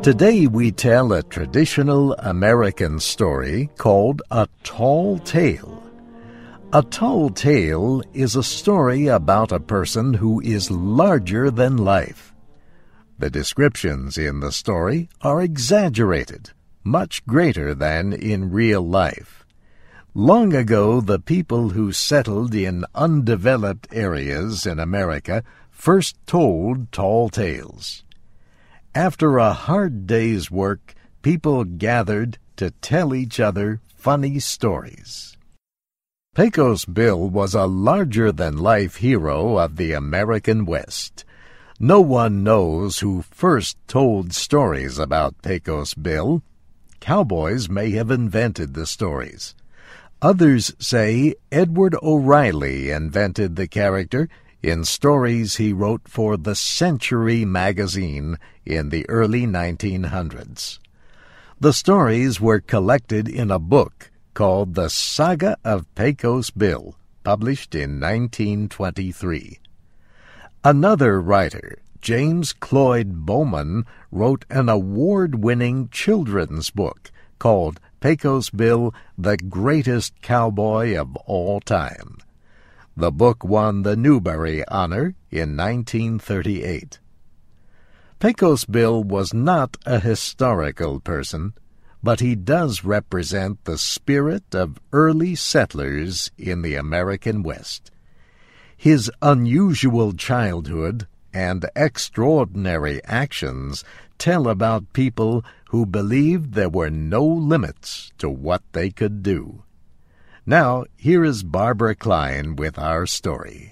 Today we tell a traditional American story called A Tall Tale. A tall tale is a story about a person who is larger than life. The descriptions in the story are exaggerated, much greater than in real life. Long ago, the people who settled in undeveloped areas in America first told tall tales. After a hard day's work, people gathered to tell each other funny stories. Pecos Bill was a larger-than-life hero of the American West. No one knows who first told stories about Pecos Bill. Cowboys may have invented the stories. Others say Edward O'Reilly invented the character in stories he wrote for the Century magazine in the early 1900s. The stories were collected in a book called The Saga of Pecos Bill, published in 1923. Another writer, James Cloyd Bowman, wrote an award-winning children's book called Pecos Bill, the Greatest Cowboy of All Time. The book won the Newbery Honor in 1938. Pecos Bill was not a historical person, but he does represent the spirit of early settlers in the American West. His unusual childhood and extraordinary actions tell about people who believed there were no limits to what they could do. Now, here is Barbara Klein with our story.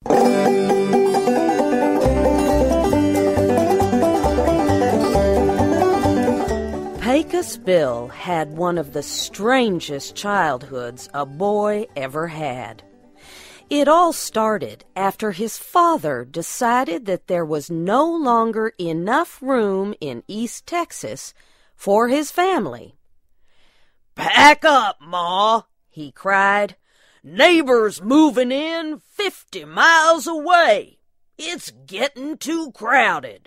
Pecos Bill had one of the strangest childhoods a boy ever had. It all started after his father decided that there was no longer enough room in East Texas for his family. "Pack up, Ma!" he cried. "Neighbors moving in 50 miles away. It's getting too crowded."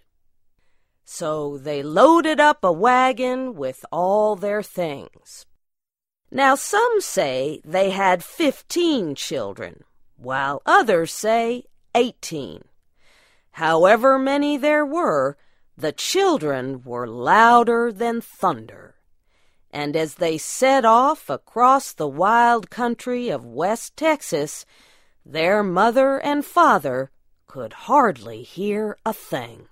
So they loaded up a wagon with all their things. Now some say they had 15 children, while others say 18. However many there were, the children were louder than thunder. And as they set off across the wild country of West Texas, their mother and father could hardly hear a thing.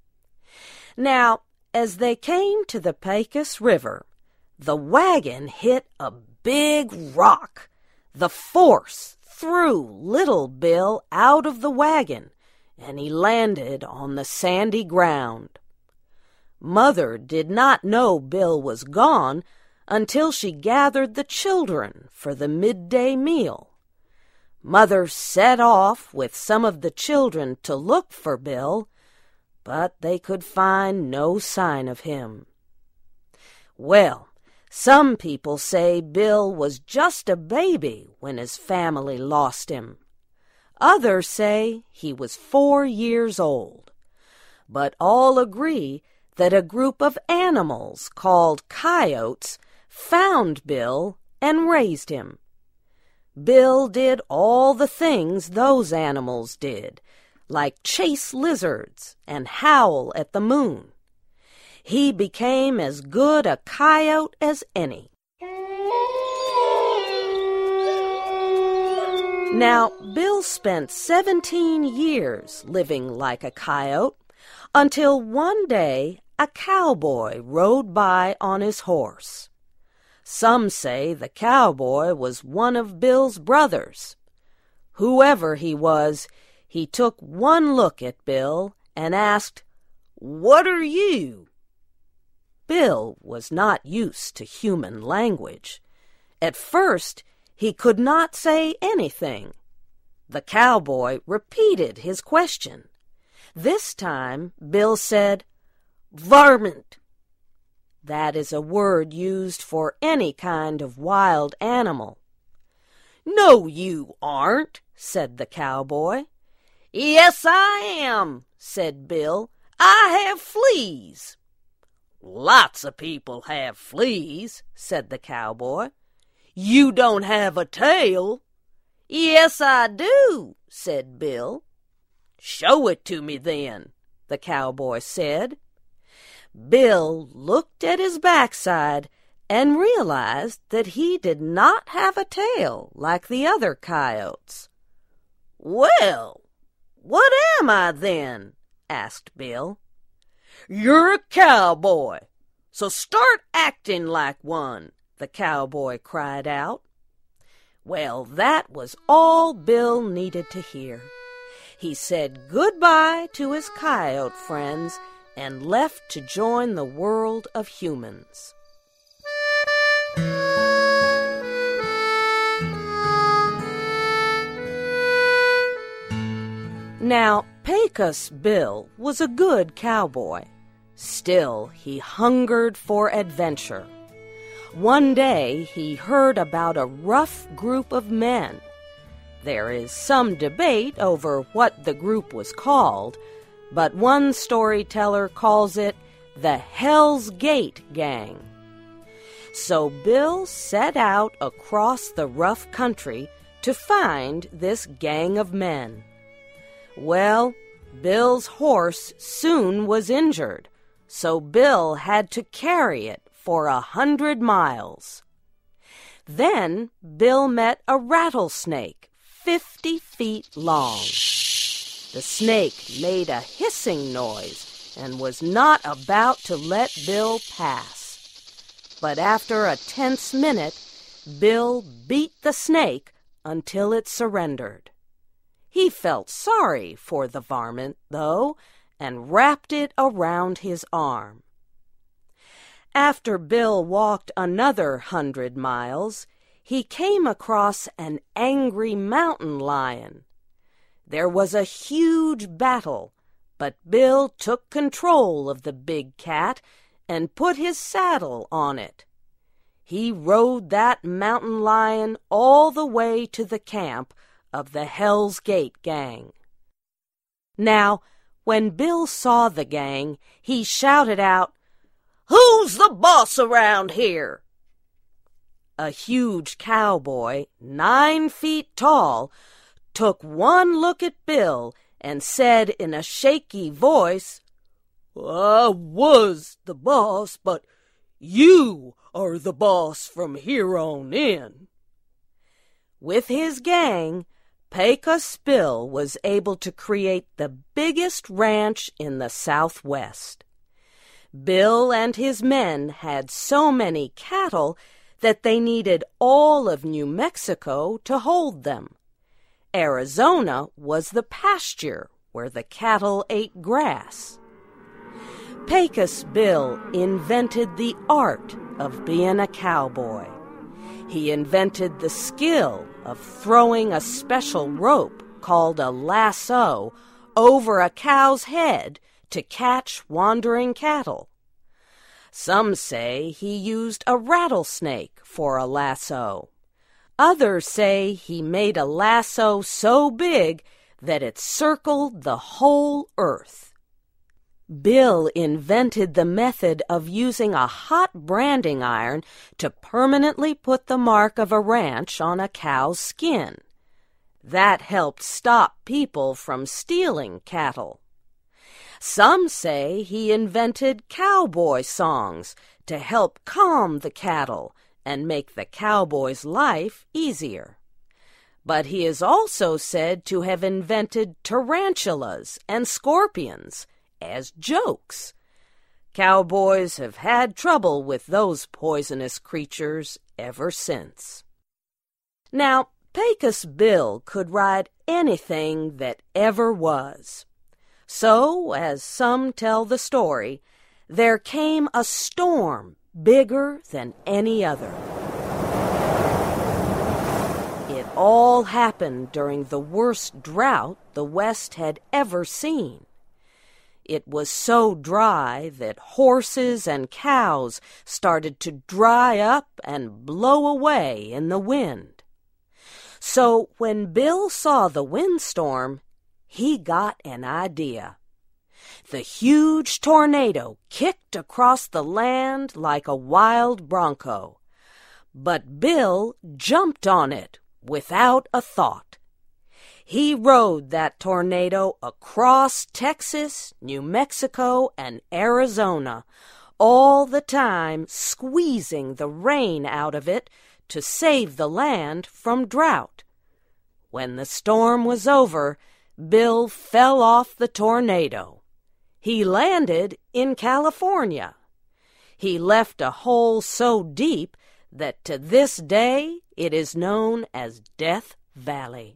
Now, as they came to the Pecos River, the wagon hit a big rock. The force threw Little Bill out of the wagon, and he landed on the sandy ground. Mother did not know Bill was gone until she gathered the children for the midday meal. Mother set off with some of the children to look for Bill, but they could find no sign of him. Well, some people say Bill was just a baby when his family lost him. Others say he was 4 years old. But all agree that a group of animals called coyotes found Bill and raised him. Bill did all the things those animals did, like chase lizards and howl at the moon. He became as good a coyote as any. Now, Bill spent 17 years living like a coyote until one day a cowboy rode by on his horse. Some say the cowboy was one of Bill's brothers. Whoever he was, he took one look at Bill and asked, "What are you?" Bill was not used to human language. At first, he could not say anything. The cowboy repeated his question. This time, Bill said, "Varmint." That is a word used for any kind of wild animal. "No, you aren't," said the cowboy. "Yes, I am," said Bill. "I have fleas." "Lots of people have fleas," said the cowboy. "You don't have a tail." "Yes, I do," said Bill. "Show it to me then," the cowboy said. Bill looked at his backside and realized that he did not have a tail like the other coyotes. "Well, what am I then?" asked Bill. "You're a cowboy, so start acting like one," the cowboy cried out. Well, that was all Bill needed to hear. He said goodbye to his coyote friends and left to join the world of humans. Now, Pecos Bill was a good cowboy. Still, he hungered for adventure. One day, he heard about a rough group of men. There is some debate over what the group was called, but one storyteller calls it the Hell's Gate Gang. So Bill set out across the rough country to find this gang of men. Well, Bill's horse soon was injured, so Bill had to carry it for 100 miles. Then Bill met a rattlesnake 50 feet long. The snake made a hissing noise and was not about to let Bill pass. But after a tense minute, Bill beat the snake until it surrendered. He felt sorry for the varmint, though, and wrapped it around his arm. After Bill walked another 100 miles, he came across an angry mountain lion. There was a huge battle, but Bill took control of the big cat and put his saddle on it. He rode that mountain lion all the way to the camp of the Hell's Gate Gang. Now, when Bill saw the gang, he shouted out, "Who's the boss around here?" A huge cowboy, 9 feet tall, took one look at Bill and said in a shaky voice, "I was the boss, but you are the boss from here on in." With his gang, Pecos Bill was able to create the biggest ranch in the Southwest. Bill and his men had so many cattle that they needed all of New Mexico to hold them. Arizona was the pasture where the cattle ate grass. Pecos Bill invented the art of being a cowboy. He invented the skill of throwing a special rope called a lasso over a cow's head to catch wandering cattle. Some say he used a rattlesnake for a lasso. Others say he made a lasso so big that it circled the whole earth. Bill invented the method of using a hot branding iron to permanently put the mark of a ranch on a cow's skin. That helped stop people from stealing cattle. Some say he invented cowboy songs to help calm the cattle and make the cowboy's life easier. But he is also said to have invented tarantulas and scorpions as jokes. Cowboys have had trouble with those poisonous creatures ever since. Now, Pecos Bill could ride anything that ever was. So, as some tell the story, there came a storm bigger than any other. It all happened during the worst drought the West had ever seen. It was so dry that horses and cows started to dry up and blow away in the wind. So when Bill saw the windstorm, he got an idea. The huge tornado kicked across the land like a wild bronco. But Bill jumped on it without a thought. He rode that tornado across Texas, New Mexico, and Arizona, all the time squeezing the rain out of it to save the land from drought. When the storm was over, Bill fell off the tornado. He landed in California. He left a hole so deep that to this day it is known as Death Valley.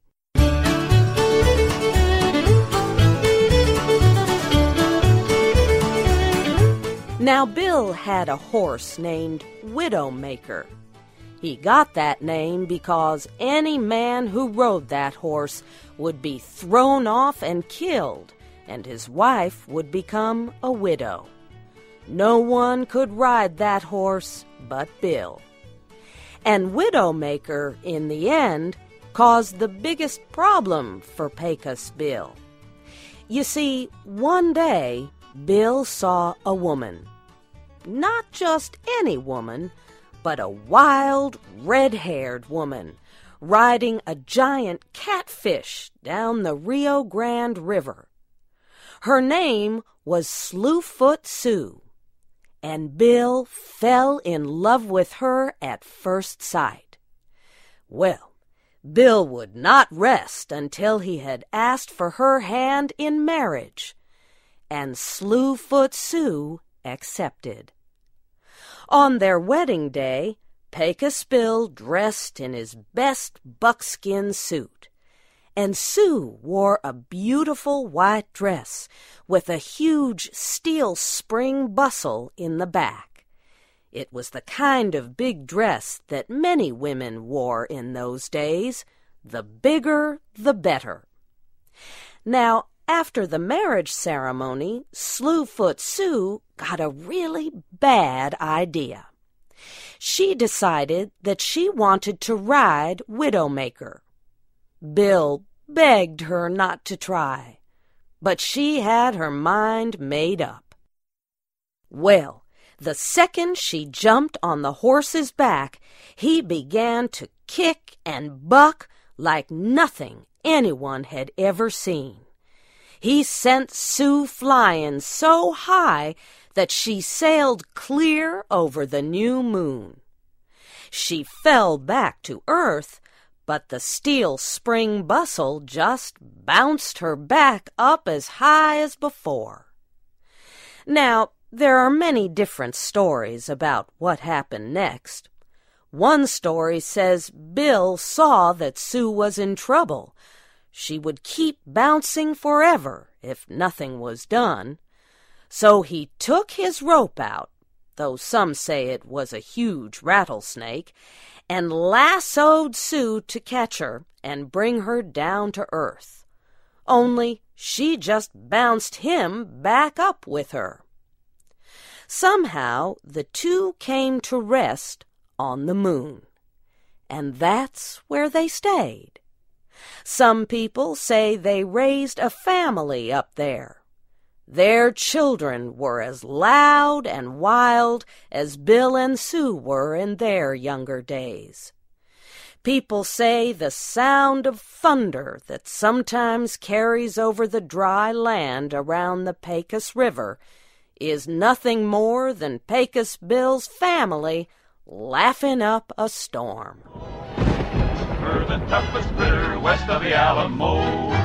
Now, Bill had a horse named Widowmaker. He got that name because any man who rode that horse would be thrown off and killed, and his wife would become a widow. No one could ride that horse but Bill. And Widowmaker, in the end, caused the biggest problem for Pecos Bill. You see, one day, Bill saw a woman. Not just any woman, but a wild, red-haired woman riding a giant catfish down the Rio Grande River. Her name was Slewfoot Sue, and Bill fell in love with her at first sight. Well, Bill would not rest until he had asked for her hand in marriage, and Slewfoot Sue accepted. On their wedding day, Pecos Bill dressed in his best buckskin suit, and Sue wore a beautiful white dress with a huge steel spring bustle in the back. It was the kind of big dress that many women wore in those days. The bigger, the better. Now, after the marriage ceremony, Slewfoot Sue got a really bad idea. She decided that she wanted to ride Widowmaker. Bill begged her not to try, but she had her mind made up. Well, the second she jumped on the horse's back, he began to kick and buck like nothing anyone had ever seen. He sent Sue flying so high that she sailed clear over the new moon. She fell back to earth, but the steel spring bustle just bounced her back up as high as before. Now, there are many different stories about what happened next. One story says Bill saw that Sue was in trouble. She would keep bouncing forever if nothing was done. So he took his rope out, though some say it was a huge rattlesnake, and lassoed Sue to catch her and bring her down to earth. Only she just bounced him back up with her. Somehow the two came to rest on the moon, and that's where they stayed. Some people say they raised a family up there. Their children were as loud and wild as Bill and Sue were in their younger days. People say the sound of thunder that sometimes carries over the dry land around the Pecos River is nothing more than Pecos Bill's family laughing up a storm. We're the toughest critter west of the Alamo.